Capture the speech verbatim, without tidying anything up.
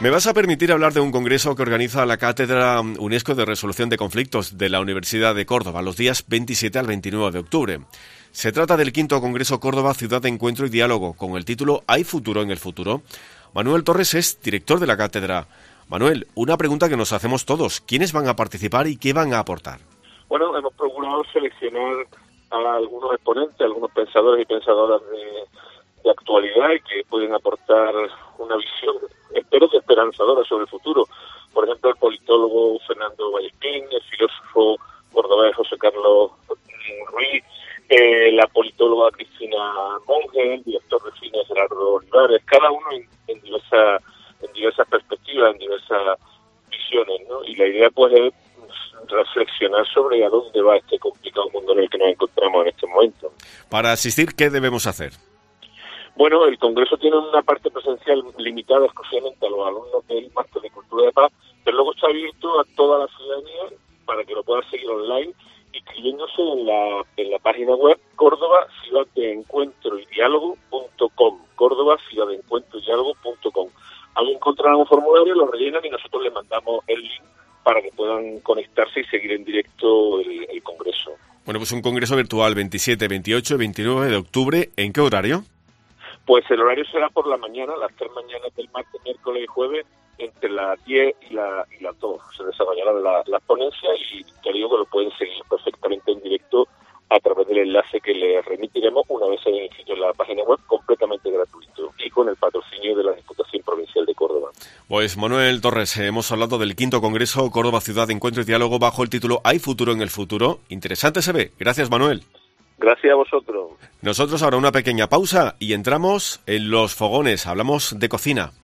Me vas a permitir hablar de un congreso que organiza la Cátedra UNESCO de Resolución de Conflictos de la Universidad de Córdoba los días veintisiete al veintinueve de octubre. Se trata del quinto Congreso Córdoba Ciudad de Encuentro y Diálogo, con el título ¿Hay futuro en el futuro? Manuel Torres es director de la cátedra. Manuel, una pregunta que nos hacemos todos. ¿Quiénes van a participar y qué van a aportar? Bueno, hemos procurado seleccionar a algunos exponentes, algunos pensadores y pensadoras de, de actualidad y que pueden aportar una visión, espero que esperanzadora, sobre el futuro. Por ejemplo, el politólogo Fernando Vallespín, el filósofo cordobés José Carlos Ruiz, eh, la politóloga Cristina Monge, el director de cine Gerardo Olivares, cada uno en, en, diversa, en diversas perspectivas, en diversas visiones, ¿no? Y la idea pues es reflexionar sobre a dónde va este complicado mundo en el que nos encontramos en este momento. Para asistir, ¿qué debemos hacer? Bueno, el Congreso tiene una parte presencial limitada exclusivamente a los alumnos del Máster de Cultura de Paz, pero luego está abierto a toda la ciudadanía para que lo pueda seguir online, inscribiéndose en la, en la página web Córdoba Ciudad de Encuentro y Diálogo punto com, Córdoba Ciudad de Encuentro y Diálogo punto com. Ahí encontrarán un formulario, lo rellenan y nosotros les mandamos el link para que puedan conectarse y seguir en directo el, el Congreso. Bueno, pues un Congreso virtual veintisiete, veintiocho y veintinueve de octubre. ¿En qué horario? Pues el horario será por la mañana, las tres mañanas del martes, miércoles y jueves, entre las diez y, la, y las dos. Se desarrollarán la, las ponencias y te digo que lo pueden seguir perfectamente en directo a través del enlace que les remitiremos una vez se hayan inscrito en la página web, completamente gratuito y con el patrocinio de la Diputación Provincial de Córdoba. Pues Manuel Torres, hemos hablado del quinto Congreso Córdoba Ciudad de Encuentro y Diálogo bajo el título ¿Hay futuro en el futuro? Interesante se ve. Gracias, Manuel. Gracias a vosotros. Nosotros ahora una pequeña pausa y entramos en los fogones. Hablamos de cocina.